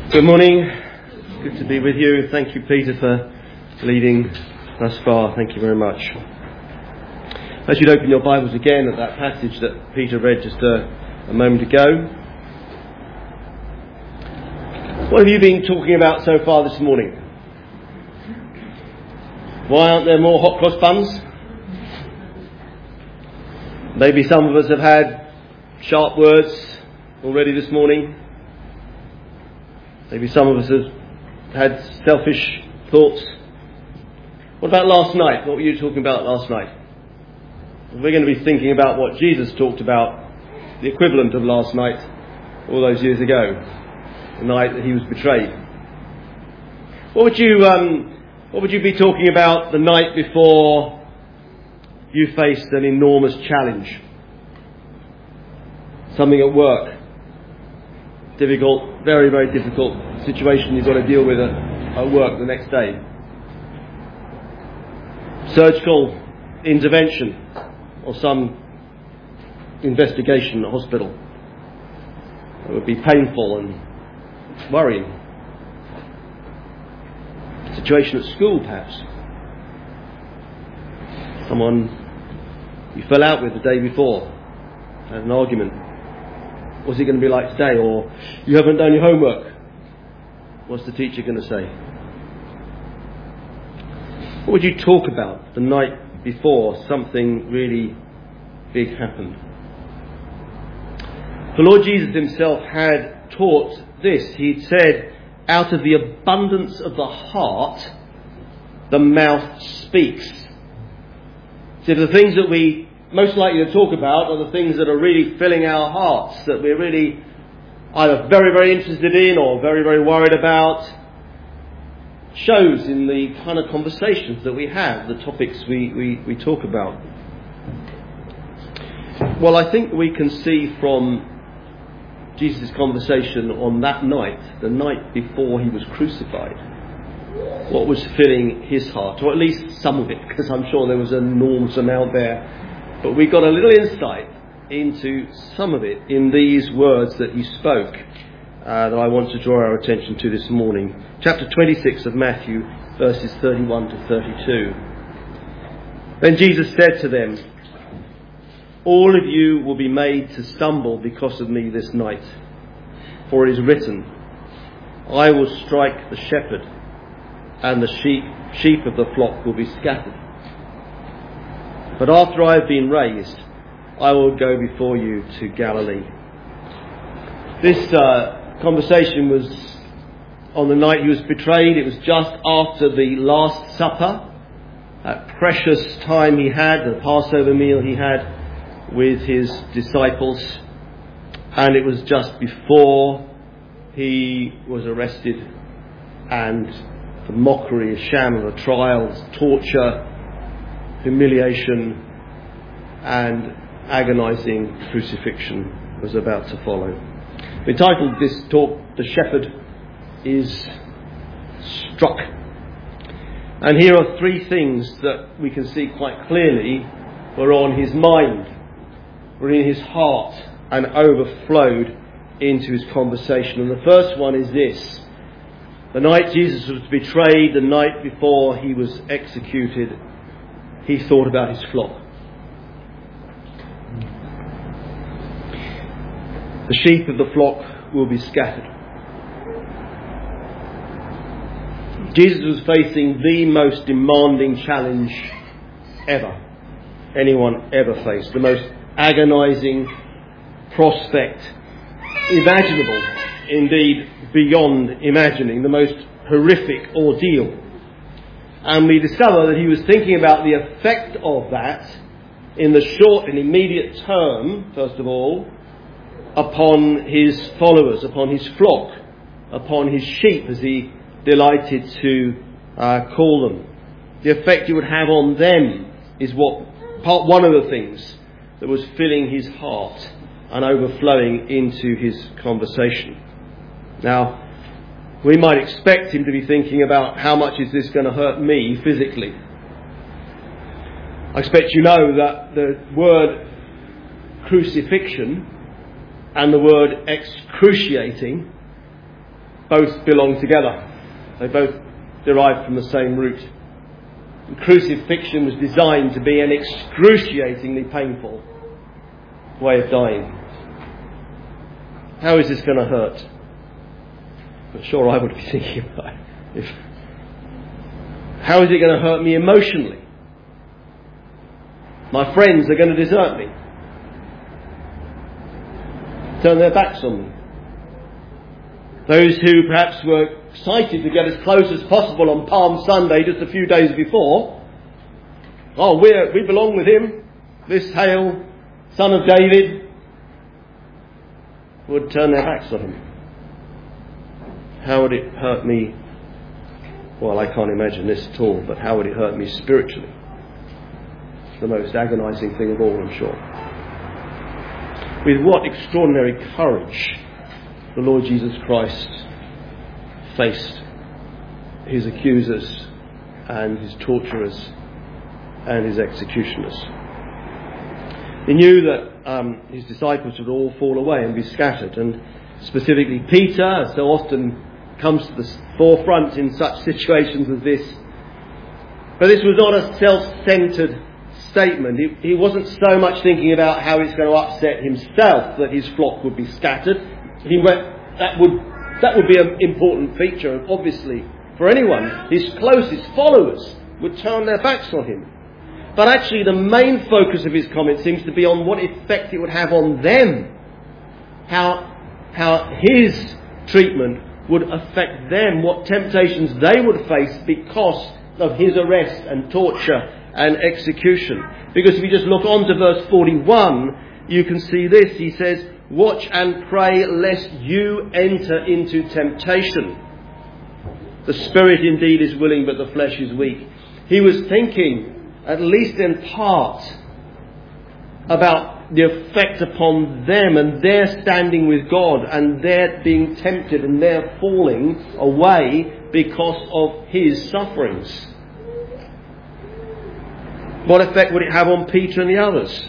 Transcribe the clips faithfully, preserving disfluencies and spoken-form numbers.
Good morning. Good to be with you. Thank you, Peter, for leading thus far. Thank you very much. As you'd open your Bibles again at that passage that Peter read just a, a moment ago. What have you been talking about so far this morning? Why aren't there more hot cross buns? Maybe some of us have had sharp words already this morning. Maybe some of us have had selfish thoughts. What about last night? What were you talking about last night? We're going to be thinking about what Jesus talked about, the equivalent of last night, all those years ago, the night that he was betrayed. What would you, um, what would you be talking about the night before you faced an enormous challenge? Something at work. Difficult, very, very difficult situation you've got to deal with at, at work the next day. Surgical intervention or some investigation at hospital. It would be painful and worrying. Situation at school, perhaps. Someone you fell out with the day before, had an argument. What's it going to be like today? Or you haven't done your homework. What's the teacher going to say? What would you talk about the night before something really big happened? The Lord Jesus himself had taught this. He'd said, out of the abundance of the heart, the mouth speaks. So the things that we most likely to talk about are the things that are really filling our hearts, that we're really either very, very interested in or very, very worried about. Shows in the kind of conversations that we have, the topics we, we, we talk about. Well, I think we can see from Jesus' conversation on that night, the night before he was crucified, what was filling his heart, or at least some of it, because I'm sure there was an enormous amount there. But we got a little insight into some of it in these words that he spoke uh, that I want to draw our attention to this morning. Chapter twenty-six of Matthew, verses thirty-one to thirty-two. Then Jesus said to them, "All of you will be made to stumble because of me this night. For it is written, I will strike the shepherd, and the sheep, sheep of the flock will be scattered. But after I have been raised, I will go before you to Galilee." This uh, conversation was on the night he was betrayed. It was just after the Last Supper, that precious time he had, the Passover meal he had with his disciples. And it was just before he was arrested, and the mockery, a sham of a trial, torture, humiliation and agonizing crucifixion was about to follow. We titled this talk, "The Shepherd is Struck." And here are three things that we can see quite clearly were on his mind, were in his heart and overflowed into his conversation. And the first one is this: the night Jesus was betrayed, the night before he was executed, he thought about his flock. The sheep of the flock will be scattered. Jesus was facing the most demanding challenge ever, anyone ever faced. The most agonizing prospect imaginable, indeed beyond imagining, the most horrific ordeal. And we discover that he was thinking about the effect of that in the short and immediate term, first of all, upon his followers, upon his flock, upon his sheep, as he delighted to uh, call them. The effect it would have on them is what part one of the things that was filling his heart and overflowing into his conversation. Now, we might expect him to be thinking about how much is this going to hurt me physically. I expect you know that the word crucifixion and the word excruciating both belong together. They both derive from the same root. And crucifixion was designed to be an excruciatingly painful way of dying. How is this going to hurt? I'm sure I would be thinking about it. If, how is it going to hurt me emotionally? My friends are going to desert me, turn their backs on me. Those who perhaps were excited to get as close as possible on Palm Sunday just a few days before, oh, we we belong with him, this hale son of David, would turn their backs on him. How would it hurt me? Well, I can't imagine this at all, but how would it hurt me spiritually? It's the most agonising thing of all, I'm sure. With what extraordinary courage the Lord Jesus Christ faced his accusers and his torturers and his executioners. He knew that um, his disciples would all fall away and be scattered, and specifically Peter, as so often comes to the forefront in such situations as this. But this was not a self-centred statement. He, he wasn't so much thinking about how it's going to upset himself that his flock would be scattered. He went, that would that would be an important feature, obviously, for anyone. His closest followers would turn their backs on him. But actually the main focus of his comment seems to be on what effect it would have on them. How, how his treatment would affect them, what temptations they would face because of his arrest and torture and execution. Because if you just look on to verse forty-one, you can see this. He says, "Watch and pray lest you enter into temptation. The spirit indeed is willing, but the flesh is weak." He was thinking, at least in part, about the effect upon them and their standing with God and their being tempted and their falling away because of his sufferings. What effect would it have on Peter and the others?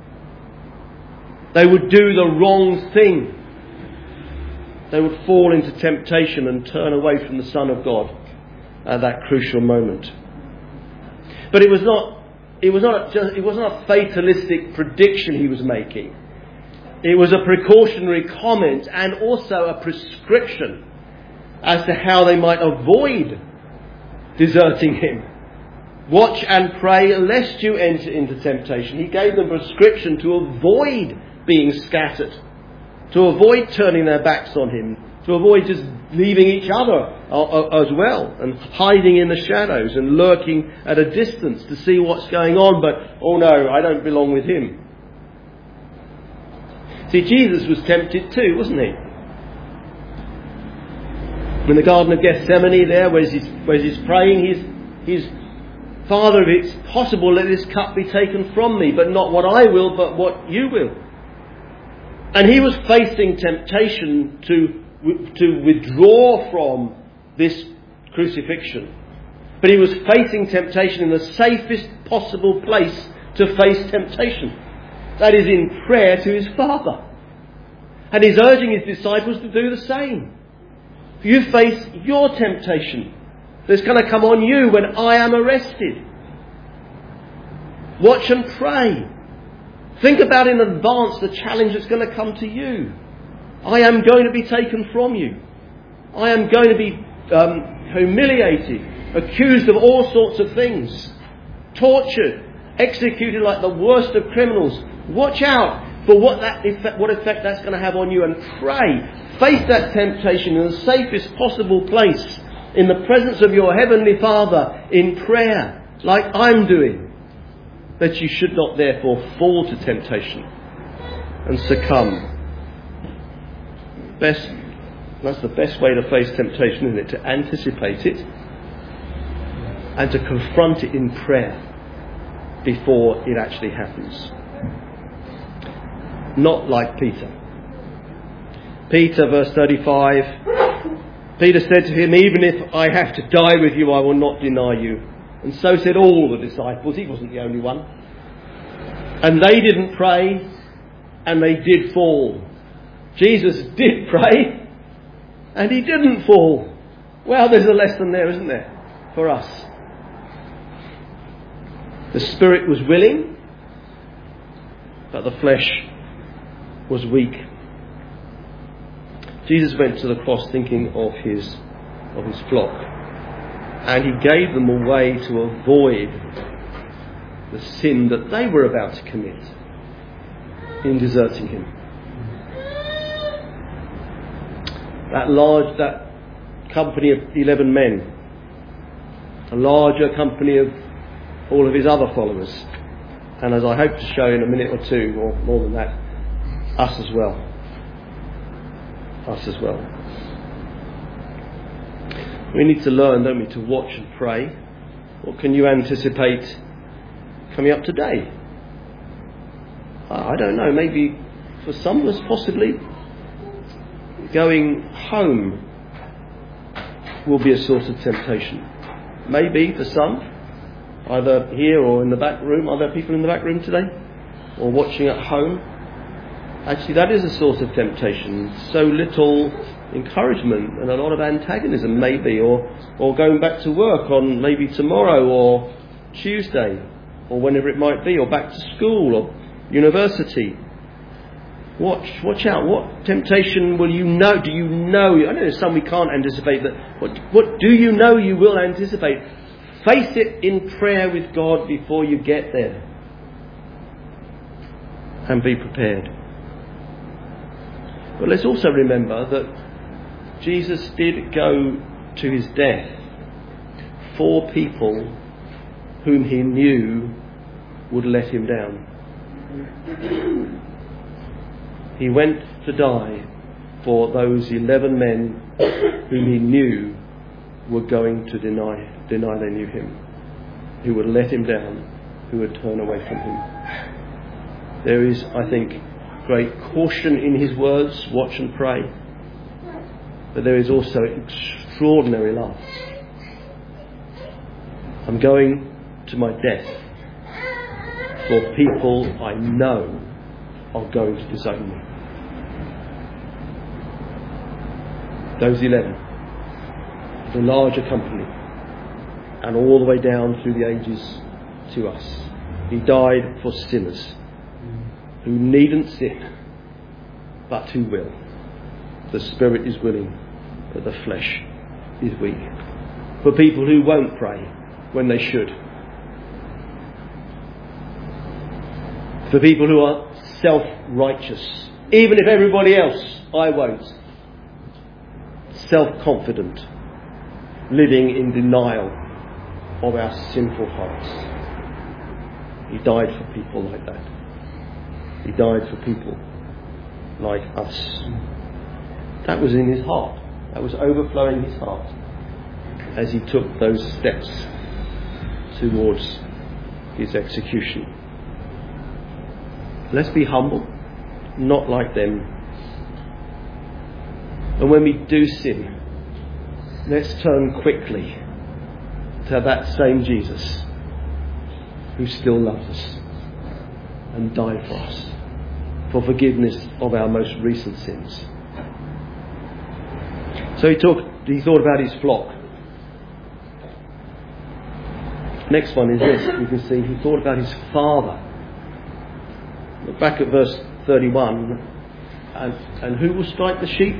They would do the wrong thing. They would fall into temptation and turn away from the Son of God at that crucial moment. But it was not It was not just, it was not a fatalistic prediction he was making. It was a precautionary comment and also a prescription as to how they might avoid deserting him. Watch and pray lest you enter into temptation. He gave them a prescription to avoid being scattered, to avoid turning their backs on him, to avoid just leaving each other as well and hiding in the shadows and lurking at a distance to see what's going on, but, oh no, I don't belong with him. See, Jesus was tempted too, wasn't he? In the Garden of Gethsemane there, where he's, where he's praying, he's, he's, Father, if it's possible, let this cup be taken from me, but not what I will, but what you will. And he was facing temptation to to withdraw from this crucifixion. But he was facing temptation in the safest possible place to face temptation. That is in prayer to his Father. And he's urging his disciples to do the same. You face your temptation that's going to come on you when I am arrested. Watch and pray. Think about in advance the challenge that's going to come to you. I am going to be taken from you. I am going to be um, humiliated, accused of all sorts of things, tortured, executed like the worst of criminals. Watch out for what that effect, what effect that's going to have on you, and pray. Face that temptation in the safest possible place, in the presence of your Heavenly Father, in prayer, like I'm doing, that you should not therefore fall to temptation and succumb. Best, that's the best way to face temptation, isn't it? To anticipate it and to confront it in prayer before it actually happens. Not like Peter. Peter, verse thirty-five, Peter said to him, "Even if I have to die with you, I will not deny you." And so said all the disciples. He wasn't the only one. And they didn't pray, and they did fall. Jesus did pray, And he didn't fall. Well, there's a lesson there, isn't there, for us? The spirit was willing, but the flesh was weak. Jesus went to the cross thinking of his of his flock, and he gave them a way to avoid the sin that they were about to commit in deserting him. That large, that company of eleven men, a larger company of all of his other followers, and as I hope to show in a minute or two, or more than that, us as well. Us as well. We need to learn, don't we, to watch and pray. What can you anticipate coming up today? I don't know, maybe for some of us possibly going home will be a source of temptation. Maybe for some, either here or in the back room. Are there people in the back room today? Or watching at home? Actually, that is a source of temptation. So little encouragement and a lot of antagonism, maybe, or or going back to work on maybe tomorrow or Tuesday, or whenever it might be, or back to school or university. Watch, watch out. What temptation will you know? Do you know? I know there's some we can't anticipate, but what, what do you know you will anticipate? Face it in prayer with God before you get there. And be prepared. But let's also remember that Jesus did go to his death for people whom he knew would let him down. He went to die for those eleven men whom he knew were going to deny deny they knew him, who would let him down, who would turn away from him. There is, I think, great caution in his words, watch and pray, but there is also extraordinary love. I'm going to my death for people I know are going to disown me. Those eleven, the larger company, and all the way down through the ages to us. He died for sinners who needn't sin, but who will. The spirit is willing, but the flesh is weak. For people who won't pray when they should. For people who are self-righteous. Even if everybody else, I won't. Self-confident. Living in denial of our sinful hearts. He died for people like that. He died for people like us. That was in his heart. That was overflowing his heart as he took those steps towards his execution. Let's be humble, not like them. And when we do sin, let's turn quickly to that same Jesus who still loves us and died for us, for forgiveness of our most recent sins. So he talked, he thought about his flock. Next one is this. You can see he thought about his father. Look back at verse thirty-one. And, and who will strike the sheep?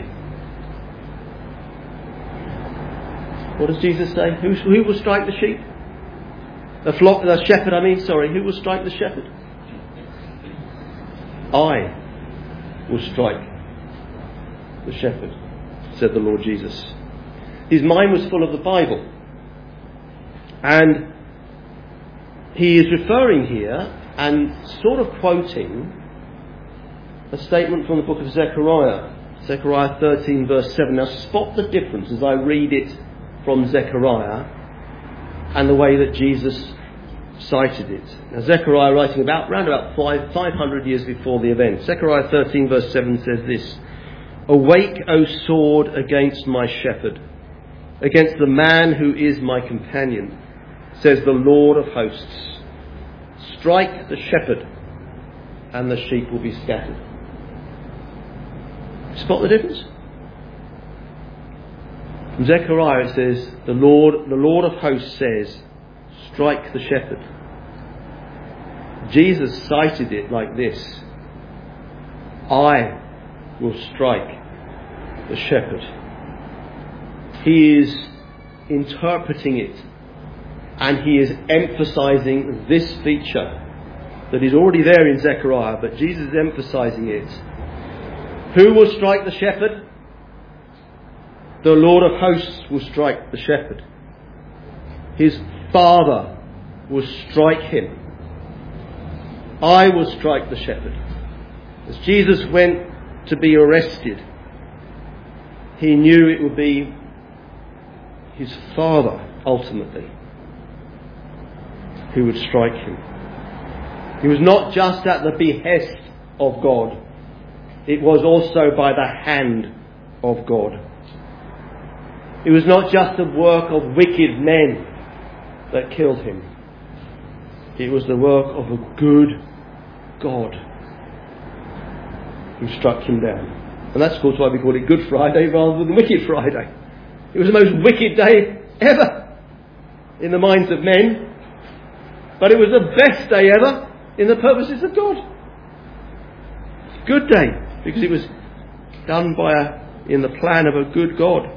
What does Jesus say? Who, who will strike the sheep? The flock, the shepherd, I mean, sorry. Who will strike the shepherd? I will strike the shepherd, said the Lord Jesus. His mind was full of the Bible. And he is referring here and sort of quoting a statement from the book of Zechariah. Zechariah thirteen verse seven. Now spot the difference as I read it from Zechariah and the way that Jesus cited it. Now Zechariah, writing about round about five, 500 years before the event. Zechariah thirteen verse seven says this: "Awake, O sword, against my shepherd, against the man who is my companion, says the Lord of hosts. Strike the shepherd, and the sheep will be scattered." Spot the difference? In Zechariah it says, the Lord, the Lord of hosts says, strike the shepherd. Jesus cited it like this: I will strike the shepherd. He is interpreting it, and he is emphasizing this feature that is already there in Zechariah, but Jesus is emphasizing it. Who will strike the shepherd? The Lord of hosts will strike the shepherd. His Father will strike him. I will strike the shepherd. As Jesus went to be arrested, he knew it would be his Father ultimately who would strike him. He was not just at the behest of God, it was also by the hand of God. It was not just the work of wicked men that killed him. It was the work of a good God who struck him down. And that's of course why we call it Good Friday rather than Wicked Friday. It was the most wicked day ever in the minds of men, but it was the best day ever in the purposes of God. Good day, because it was done by a, in the plan of a good God.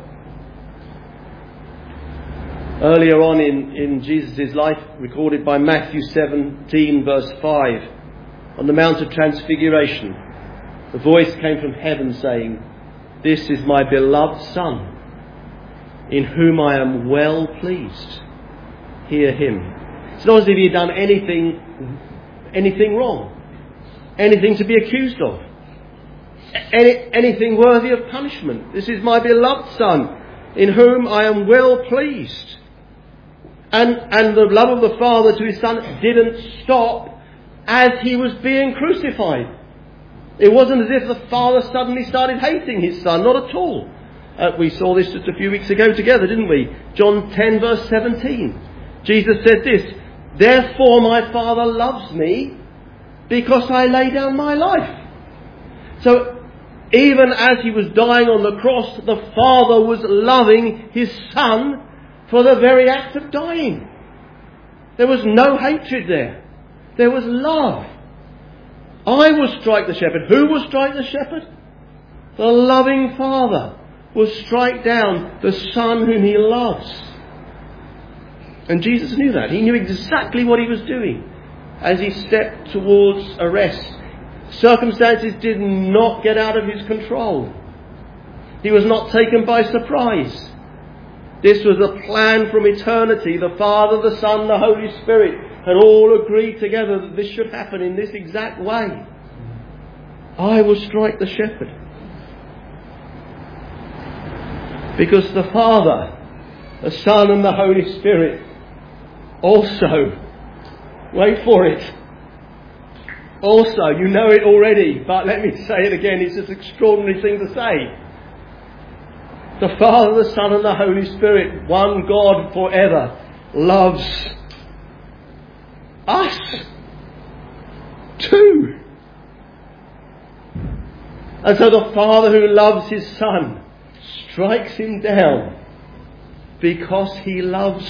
Earlier on in, in Jesus' life, recorded by Matthew seventeen verse five, on the Mount of Transfiguration, the voice came from heaven saying, "This is my beloved Son, in whom I am well pleased. Hear him." It's not as if he had done anything, anything wrong, anything to be accused of, any, anything worthy of punishment. This is my beloved Son, in whom I am well pleased. And, and the love of the Father to his Son didn't stop as he was being crucified. It wasn't as if the Father suddenly started hating his Son, not at all. Uh, we saw this just a few weeks ago together, didn't we? John ten verse seventeen. Jesus said this: "Therefore my Father loves me, because I lay down my life." So even as he was dying on the cross, the Father was loving his Son for the very act of dying. There was no hatred there. There was love. I will strike the shepherd. Who will strike the shepherd? The loving Father will strike down the Son whom he loves. And Jesus knew that. He knew exactly what he was doing as he stepped towards arrest. Circumstances did not get out of his control. He was not taken by surprise. This was a plan from eternity. The Father, the Son, the Holy Spirit had all agreed together that this should happen in this exact way. I will strike the shepherd. Because the Father, the Son and the Holy Spirit also, wait for it, also, you know it already, but let me say it again, it's an extraordinary thing to say. The Father, the Son and the Holy Spirit, one God forever, loves us too. And so the Father who loves his Son strikes him down because he loves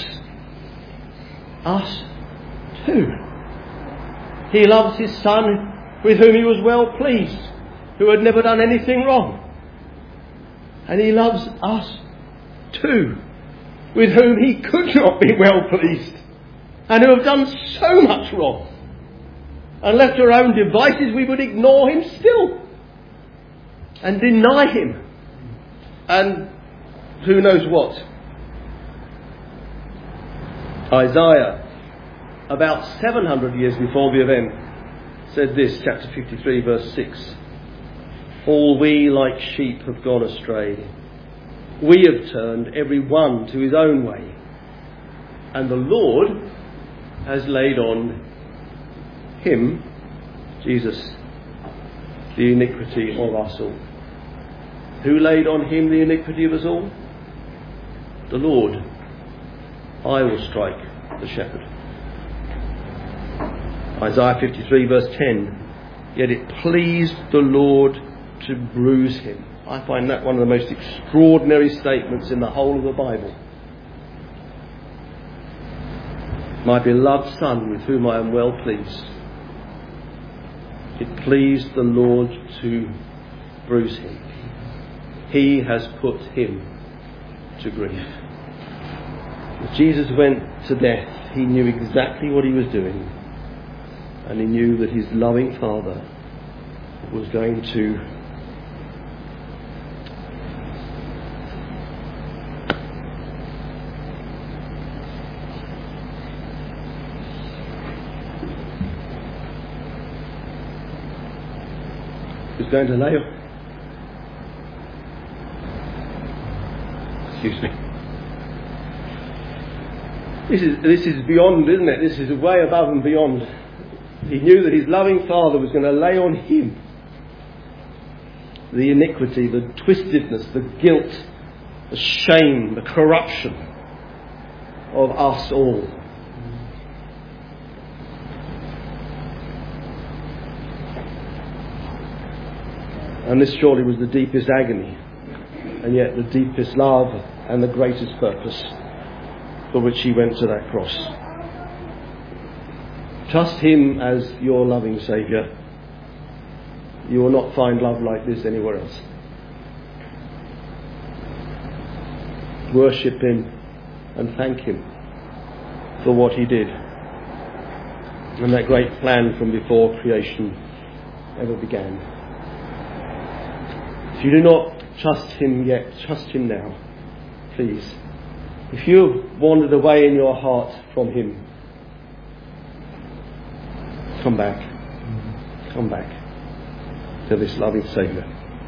us too. He loves his Son with whom he was well pleased, who had never done anything wrong. And he loves us too, with whom he could not be well pleased, and who have done so much wrong. And left to our own devices, we would ignore him still and deny him. And who knows what? Isaiah, about seven hundred years before the event, said this, chapter fifty-three, verse six. "All we like sheep have gone astray. We have turned every one to his own way. And the Lord has laid on him," Jesus, "the iniquity of us all." Who laid on him the iniquity of us all? The Lord. I will strike the shepherd. Isaiah fifty-three verse ten. "Yet it pleased the Lord to bruise him." I find that one of the most extraordinary statements in the whole of the Bible. My beloved Son, with whom I am well pleased. It pleased the Lord to bruise him. He has put him to grief. When Jesus went to death, he knew exactly what he was doing. And he knew that his loving Father was going to was going to lay excuse me this is this is beyond, isn't it? This is way above and beyond. He knew that his loving Father was going to lay on him the iniquity, the twistedness, the guilt, the shame, the corruption of us all. And this surely was the deepest agony, and yet the deepest love and the greatest purpose for which he went to that cross. Trust him as your loving Saviour. You will not find love like this anywhere else. Worship him and thank him for what he did, and that great plan from before creation ever began. If you do not trust him yet, trust him now, please. If you have wandered away in your heart from him, come back. Come back to this loving Saviour.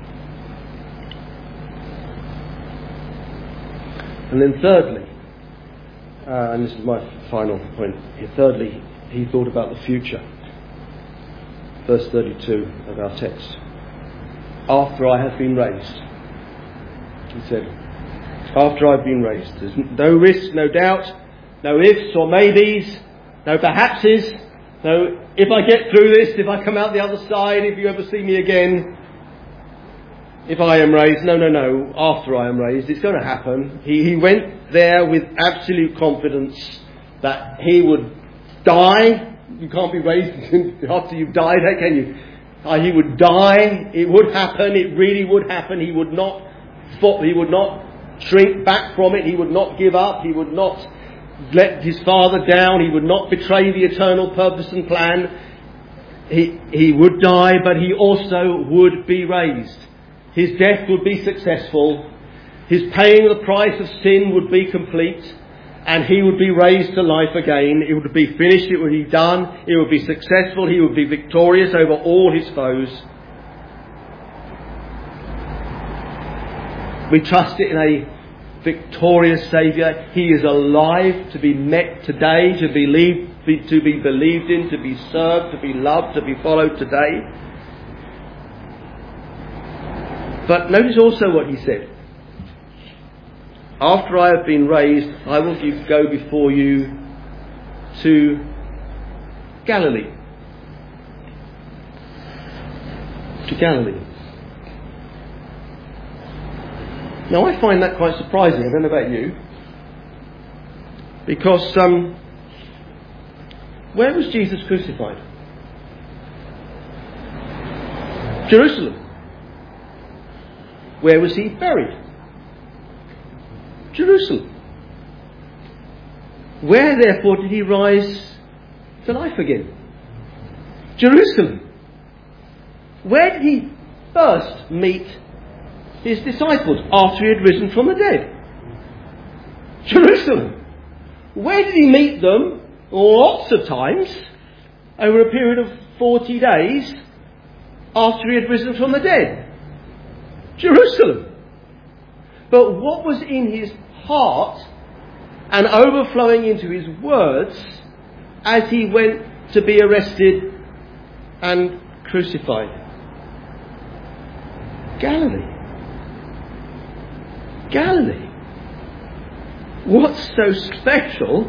And then thirdly, uh, and this is my final point here, thirdly, he thought about the future. Verse thirty-two of our text. After I have been raised, he said, after I've been raised. There's no risk, no doubt, no ifs or maybes, no perhapses, no if I get through this, if I come out the other side, if you ever see me again, if I am raised. No, no, no, after I am raised, it's going to happen. He, he went there with absolute confidence that he would die. You can't be raised after you've died, how can you? Uh, he would die. It would happen. It really would happen. He would not he would not shrink back from it. He would not give up. He would not let his Father down. He would not betray the eternal purpose and plan. He, he would die, but he also would be raised. His death would be successful. His paying the price of sin would be complete. And he would be raised to life again. It would be finished. It would be done. It would be successful. He would be victorious over all his foes. We trust in a victorious Saviour. He is alive to be met today, to believe, to be believed in, to be served, to be loved, to be followed today. But notice also what he said. After I have been raised, I will go before you to Galilee. To Galilee. Now I find that quite surprising. I don't know about you. Because um, where was Jesus crucified? Jerusalem. Where was he buried? Jerusalem. Where therefore did he rise to life again? Jerusalem. Where did he first meet his disciples after he had risen from the dead? Jerusalem. Where did he meet them? Lots of times over a period of forty days after he had risen from the dead. Jerusalem. But what was in his heart and overflowing into his words as he went to be arrested and crucified? Galilee. Galilee. What's so special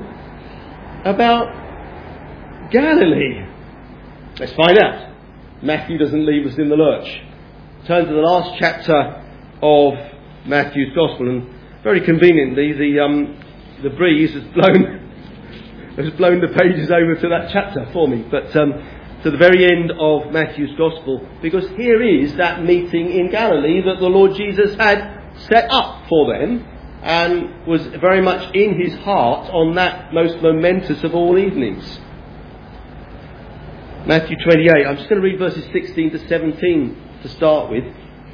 about Galilee? Let's find out. Matthew doesn't leave us in the lurch. Turn to the last chapter of Matthew's Gospel, and very conveniently the um, the breeze has blown has blown the pages over to that chapter for me, but um, to the very end of Matthew's Gospel, because here is that meeting in Galilee that the Lord Jesus had set up for them and was very much in his heart on that most momentous of all evenings. Matthew twenty-eight, I'm just going to read verses sixteen to seventeen to start with.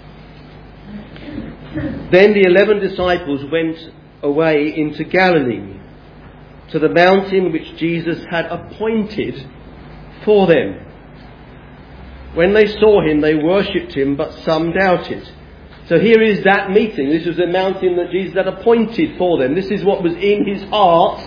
Then the eleven disciples went away into Galilee, to the mountain which Jesus had appointed for them. When they saw him, they worshipped him, but some doubted. So here is that meeting. This was the mountain that Jesus had appointed for them. This is what was in his heart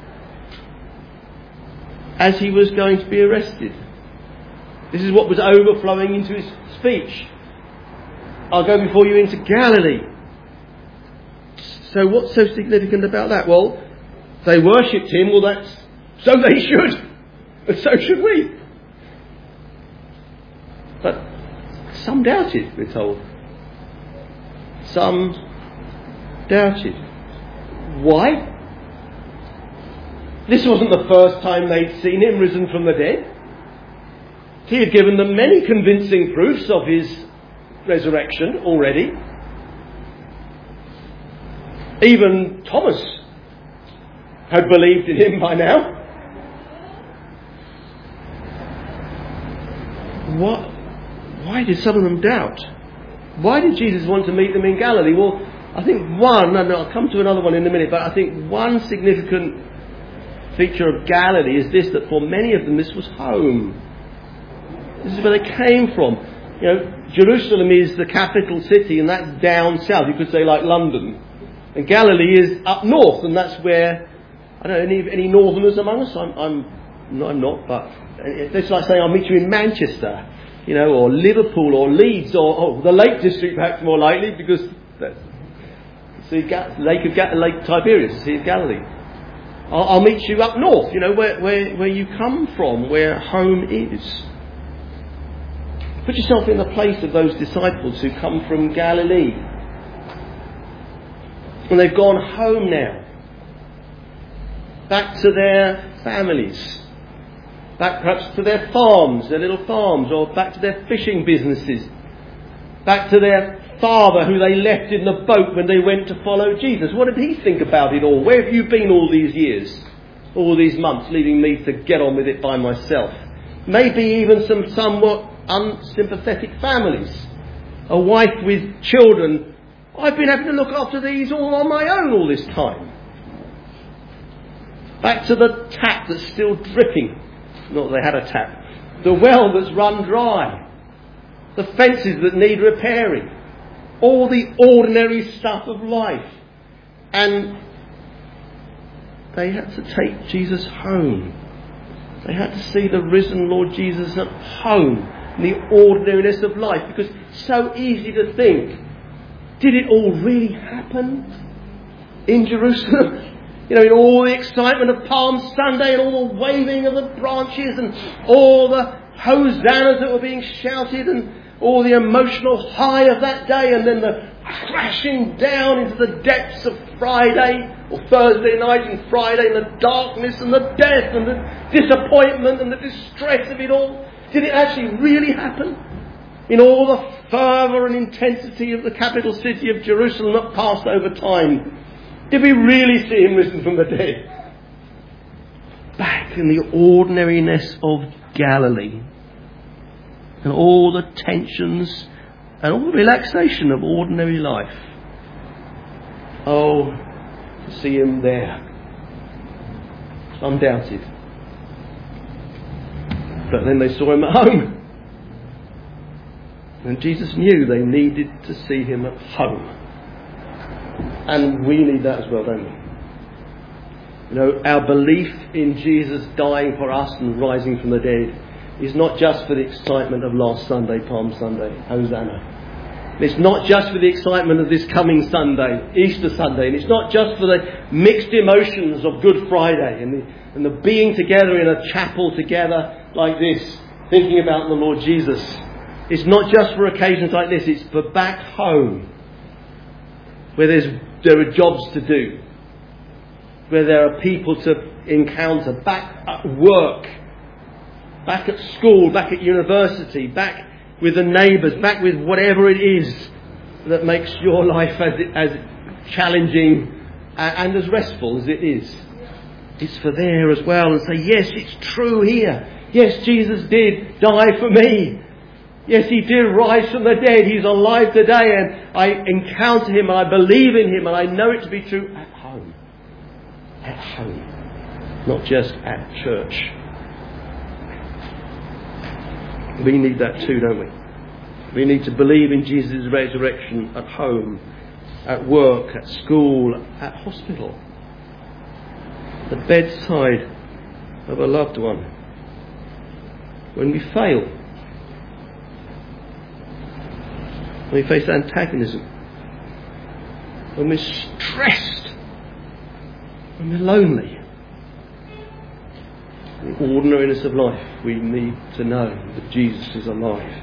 as he was going to be arrested. This is what was overflowing into his speech. I'll go before you into Galilee. So what's so significant about that? Well, they worshipped him. Well, that's so they should. And so should we. But some doubted, we're told. Some doubted. Why? This wasn't the first time they'd seen him risen from the dead. He had given them many convincing proofs of his resurrection already. Even Thomas had believed in him by now. What? Why did some of them doubt? Why did Jesus want to meet them in Galilee? Well, I think one, and I'll come to another one in a minute, but I think one significant feature of Galilee is this, that for many of them this was home. This is where they came from. You know, Jerusalem is the capital city, and that's down south. You could say like London. And Galilee is up north, and that's where, I don't know, any, any northerners among us? I'm, I'm, no, I'm not, but it's like saying I'll meet you in Manchester, you know, or Liverpool, or Leeds, or oh, the Lake District perhaps more likely, because that's, see, Lake of Ga- Lake Tiberias, see, Galilee. I'll, I'll meet you up north, you know, where, where, where you come from, where home is. Put yourself in the place of those disciples who come from Galilee. And they've gone home now. Back to their families. Back perhaps to their farms, their little farms, or back to their fishing businesses. Back to their father who they left in the boat when they went to follow Jesus. What did he think about it all? Where have you been all these years? All these months, leaving me to get on with it by myself? Maybe even some somewhat unsympathetic families. A wife with children. I've been having to look after these all on my own all this time. Back to the tap that's still dripping. Not that they had a tap. The well that's run dry. The fences that need repairing. All the ordinary stuff of life. And they had to take Jesus home. They had to see the risen Lord Jesus at home. In the ordinariness of life. Because it's so easy to think, did it all really happen in Jerusalem? You know, in all the excitement of Palm Sunday and all the waving of the branches and all the hosannas that were being shouted and all the emotional high of that day, and then the crashing down into the depths of Friday or Thursday night and Friday, and the darkness and the death and the disappointment and the distress of it all. Did it actually really happen? In all the fervour and intensity of the capital city of Jerusalem that passed over time. Did we really see him risen from the dead? Back in the ordinariness of Galilee. And all the tensions and all the relaxation of ordinary life. Oh, to see him there. Undoubted. But then they saw him at home. And Jesus knew they needed to see him at home. And we need that as well, don't we? You know, our belief in Jesus dying for us and rising from the dead is not just for the excitement of last Sunday, Palm Sunday, Hosanna. It's not just for the excitement of this coming Sunday, Easter Sunday. And it's not just for the mixed emotions of Good Friday and the, and the being together in a chapel together like this, thinking about the Lord Jesus. It's not just for occasions like this, it's for back home, where there's, there are jobs to do, where there are people to encounter, back at work, back at school, back at university, back with the neighbours, back with whatever it is that makes your life as, as challenging and as restful as it is. It's for there as well, and say, yes, it's true here. Yes, Jesus did die for me. Yes, He did rise from the dead. He's alive today, and I encounter Him, and I believe in Him, and I know it to be true at home. At home. Not just at church. We need that too, don't we? We need to believe in Jesus' resurrection at home, at work, at school, at hospital, the bedside of a loved one. When we fail, when we face antagonism, when we're stressed, when we're lonely, in the ordinariness of life, we need to know that Jesus is alive.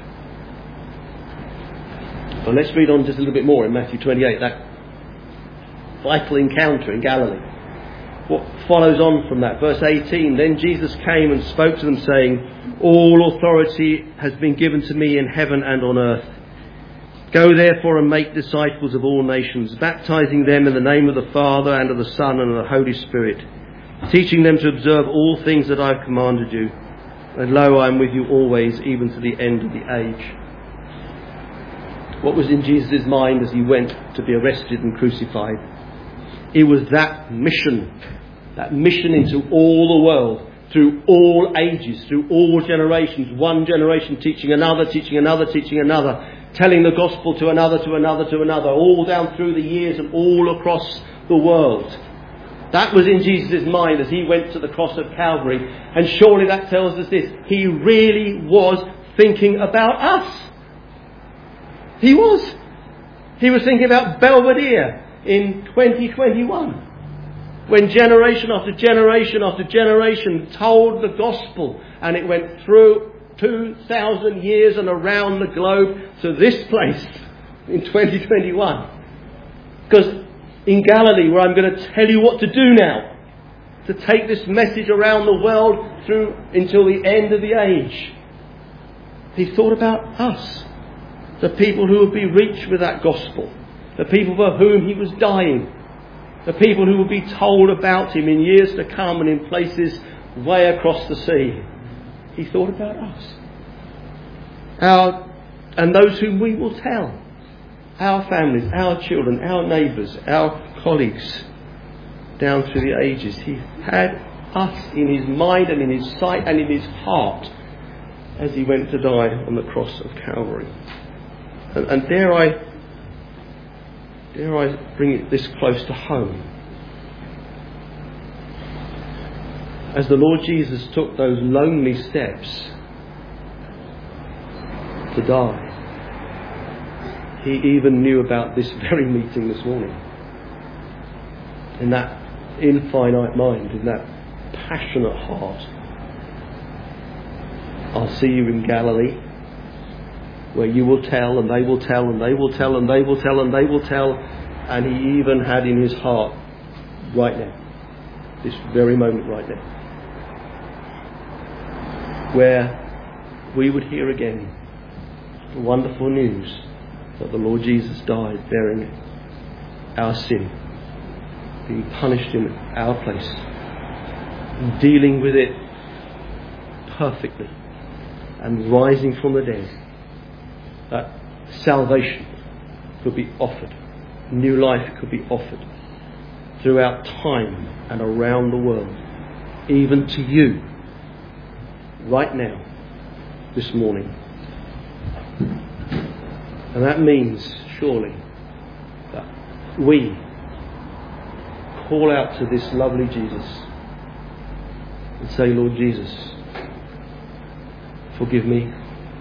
Well, let's read on just a little bit more in Matthew twenty-eight, that vital encounter in Galilee. What follows on from that? Verse eighteen, then Jesus came and spoke to them, saying, all authority has been given to me in heaven and on earth. Go therefore and make disciples of all nations, baptizing them in the name of the Father and of the Son and of the Holy Spirit, teaching them to observe all things that I have commanded you. And lo, I am with you always, even to the end of the age. What was in Jesus' mind as He went to be arrested and crucified? It was that mission, that mission into all the world, through all ages, through all generations, one generation teaching another, teaching another, teaching another, telling the gospel to another, to another, to another, all down through the years and all across the world. That was in Jesus' mind as He went to the cross of Calvary. And surely that tells us this: He really was thinking about us. He was. He was thinking about Belvedere in twenty twenty-one. When generation after generation after generation told the gospel, and it went through two thousand years and around the globe to this place in twenty twenty-one. Because in Galilee, where I'm going to tell you what to do now, to take this message around the world through until the end of the age, He thought about us, the people who would be reached with that gospel, the people for whom He was dying, the people who would be told about Him in years to come and in places way across the sea. He thought about us. Our, and those whom we will tell. Our families, our children, our neighbours, our colleagues, down through the ages. He had us in His mind and in His sight and in His heart as He went to die on the cross of Calvary. And, and dare I, dare I bring it this close to home? As the Lord Jesus took those lonely steps to die, He even knew about this very meeting this morning. In that infinite mind, in that passionate heart. I'll see you in Galilee, where you will tell and they will tell and they will tell and they will tell and they will tell. And He even had in His heart, right now, this very moment right now, where we would hear again the wonderful news that the Lord Jesus died bearing our sin, being punished in our place, dealing with it perfectly, and rising from the dead, that salvation could be offered, new life could be offered throughout time and around the world, even to you, right now, this morning. And that means, surely, that we call out to this lovely Jesus and say, Lord Jesus, forgive me.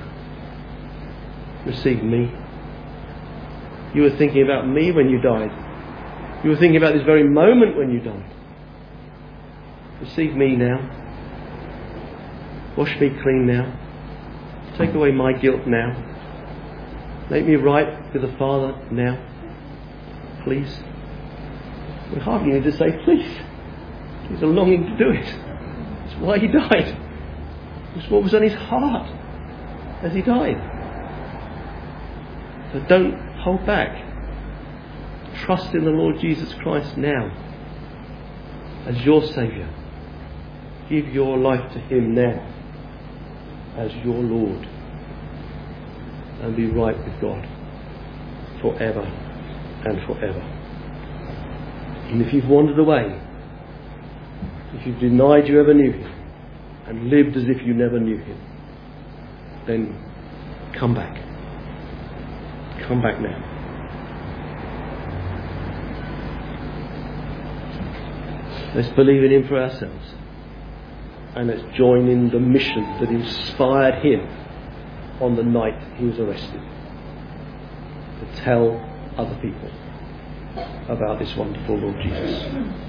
Receive me. You were thinking about me when you died. You were thinking about this very moment when you died. Receive me now. Wash me clean now. Take away my guilt now. Make me right with the Father now. please. We hardly need to say please. There's a longing to do it. It's why he died. It's what was on his heart as he died. So don't hold back. Trust in the Lord Jesus Christ now as your Saviour. Give your life to him now as your Lord, and be right with God forever and forever. And if you've wandered away, if you've denied you ever knew him and lived as if you never knew him, then come back. Come back now. Let's believe in him for ourselves, and let's join in the mission that inspired him on the night he was arrested, to tell other people about this wonderful Lord Jesus.